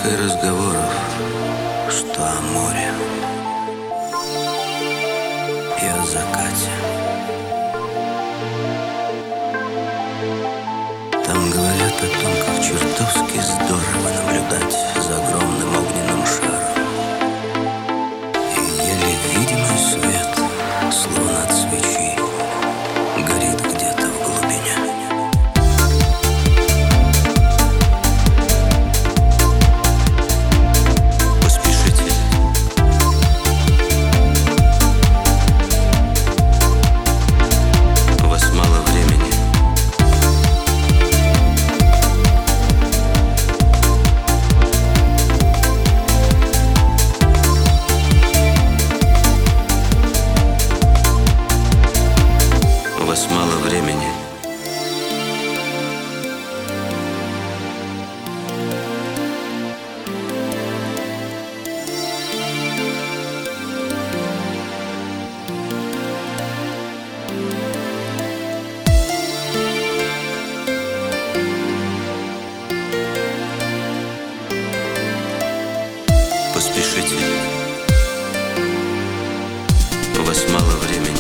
Только и разговоров, что о море и о закате. Там говорят о том, как чертовски здорово наблюдать за огромным огненным шаром. И еле видимый свет, словно от свечи, горит где-то в глубине. Поспешите. У вас мало времени. У вас мало времени. Поспешите. У вас мало времени.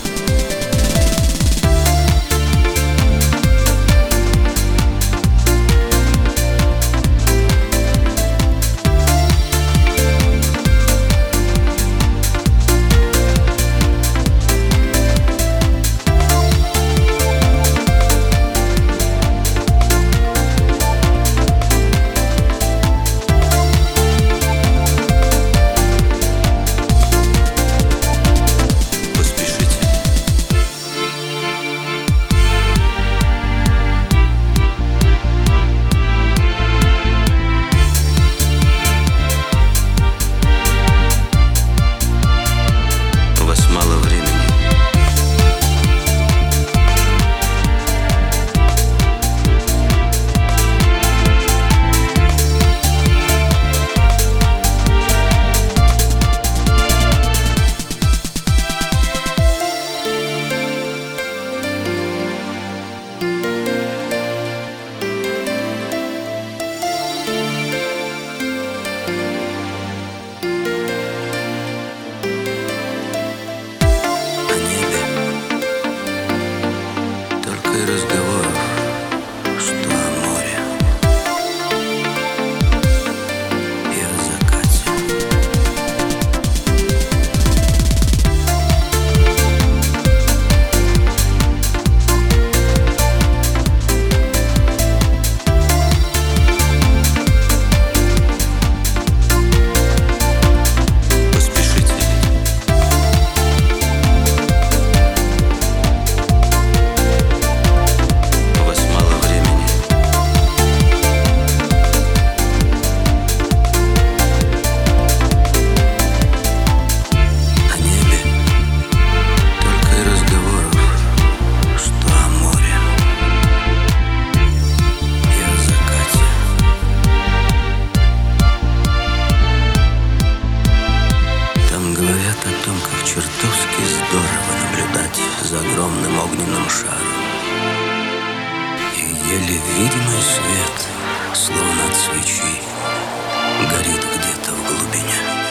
Разговоров, что о море и о закате. Поспешите. Чертовски здорово наблюдать за огромным огненным шаром. И еле видимый свет, словно от свечи, горит где-то в глубине.